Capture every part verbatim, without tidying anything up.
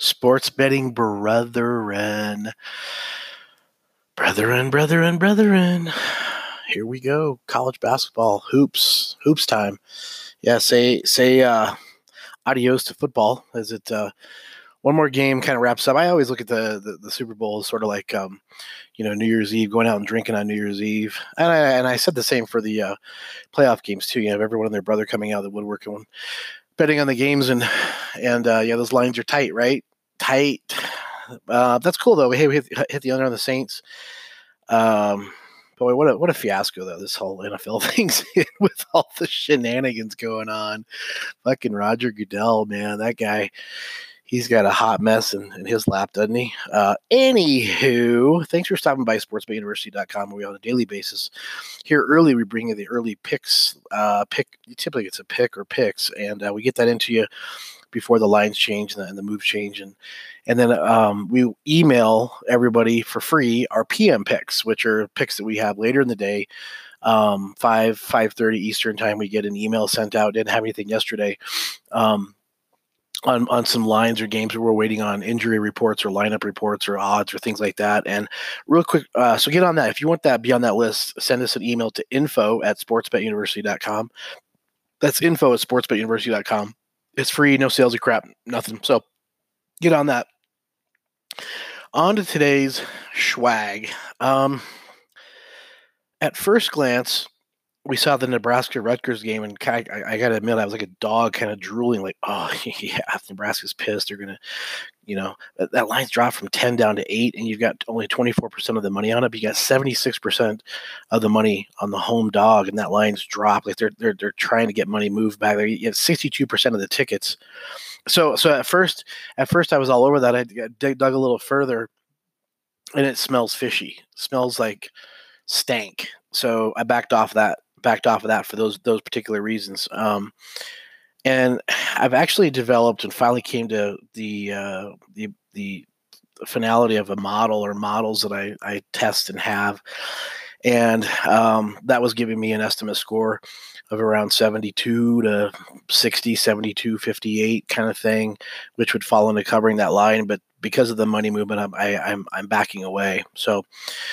Sports betting brethren. Brethren, brethren, brethren. Here we go. College basketball. Hoops. Hoops time. Yeah, say say uh, adios to football as it uh, one more game kind of wraps up. I always look at the, the, the Super Bowl as sort of like, um, you know, New Year's Eve, going out and drinking on New Year's Eve. And I, and I said the same for the uh, playoff games too. You have everyone and their brother coming out of the woodwork and betting on the games. And, and uh, yeah, those lines are tight, right? Tight. Uh, that's cool, though. Hey, we hit, hit the under on the Saints. Um, boy, what a, what a fiasco, though, this whole N F L thing's in with all the shenanigans going on. Fucking Roger Goodell, man, that guy, he's got a hot mess in, in his lap, doesn't he? Uh, anywho, thanks for stopping by sports bet university dot com, where we on a daily basis. Here early, we bring you the early picks. Uh, pick Typically, it's a pick or picks, and uh, we get that into you before the lines change and the, and the moves change. And and then um, we email everybody for free our P M picks, which are picks that we have later in the day. Um, five, five thirty Eastern time, we get an email sent out. Didn't have anything yesterday. Um, on, on some lines or games where we're waiting on injury reports or lineup reports or odds or things like that. And real quick, uh, so get on that. If you want that, be on that list, send us an email to info at sports bet university dot com. That's info at sports bet university dot com. It's free, no salesy crap, nothing. So get on that. On to today's swag. Um, at first glance, we saw the Nebraska-Rutgers game, and I, I, I got to admit, I was like a dog kind of drooling, like, oh, yeah, Nebraska's pissed. They're going to, you know, that, that line's dropped from ten down to eight, and you've got only twenty-four percent of the money on it, but you got seventy-six percent of the money on the home dog, and that line's dropped. Like, they're they're they're trying to get money moved back there. You have sixty-two percent of the tickets. So so at first, at first I was all over that. I dug, dug a little further, and it smells fishy. It smells like stank. So I backed off that. backed off of that for those those particular reasons. Um, and I've actually developed and finally came to the uh, the the finality of a model or models that I, I test and have. And um, that was giving me an estimate score of around seventy-two to sixty, seventy-two, fifty-eight kind of thing, which would fall into covering that line. But because of the money movement, I'm, I, I'm, I'm backing away. So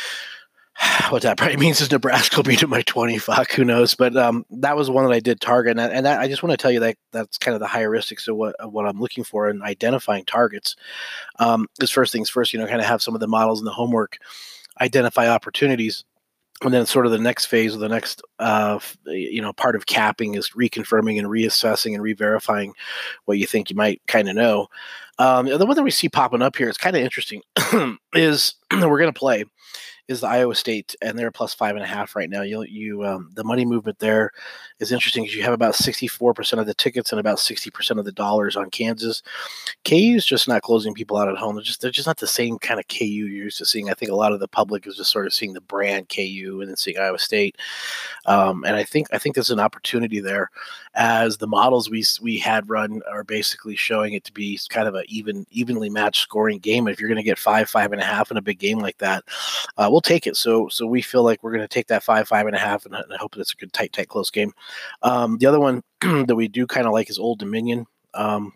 what that probably means is Nebraska will be to my twenty. Fuck, who knows? But um, that was one that I did target, and, and that, I just want to tell you that that's kind of the heuristics of what of what I'm looking for in identifying targets. Um, is first things first, you know, kind of have some of the models and the homework, identify opportunities, and then sort of the next phase or the next uh, you know part of capping is reconfirming and reassessing and re-verifying what you think you might kind of know. Um, the one that we see popping up here is kind of interesting. is we're going to play. Is the Iowa State, and they're plus five and a half right now. You, you, um, the money movement there is interesting because you have about sixty-four percent of the tickets and about sixty percent of the dollars on Kansas. K U is just not closing people out at home. They're just, they're just not the same kind of K U you're used to seeing. I think a lot of the public is just sort of seeing the brand K U and then seeing Iowa State. Um, and I think, I think there's an opportunity there as the models we, we had run are basically showing it to be kind of an even, evenly matched scoring game. And if you're going to get five, five and a half in a big game like that, uh, we'll take it. So so we feel like we're going to take that five, five and a half, and, and I hope that it's a good, tight, tight, close game. Um, the other one that we do kind of like is Old Dominion. Um,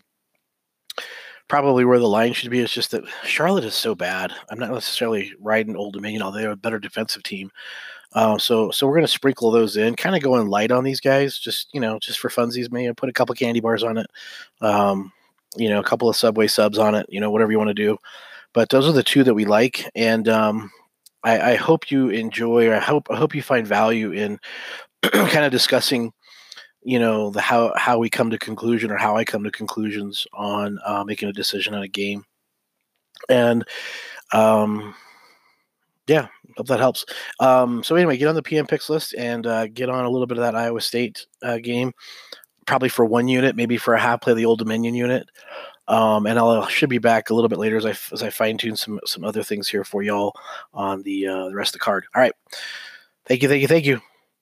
probably where the line should be. It's just that Charlotte is so bad. I'm not necessarily riding Old Dominion, although they're a better defensive team. Uh, so so we're going to sprinkle those in, kind of going light on these guys, just, you know, just for funsies, maybe put a couple candy bars on it, um, you know, a couple of Subway subs on it, you know, whatever you want to do. But those are the two that we like. And, um, I, I hope you enjoy, or I hope I hope you find value in kind of discussing, you know, the how how we come to conclusion or how I come to conclusions on uh, making a decision on a game. And um, yeah, hope that helps. Um, so anyway, get on the P M picks list and uh, get on a little bit of that Iowa State uh, game, probably for one unit, maybe for a half, play the Old Dominion unit. Um, and I'll I should be back a little bit later as I as I fine tune some some other things here for y'all on the uh, the rest of the card. All right, thank you, thank you, thank you.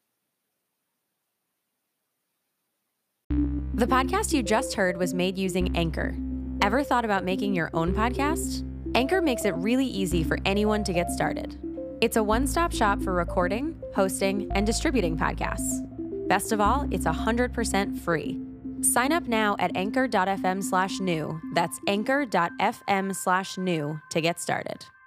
The podcast you just heard was made using Anchor. Ever thought about making your own podcast? Anchor makes it really easy for anyone to get started. It's a one-stop shop for recording, hosting, and distributing podcasts. Best of all, it's one hundred percent free. Sign up now at anchor.fm slash new. That's anchor.fm slash new to get started.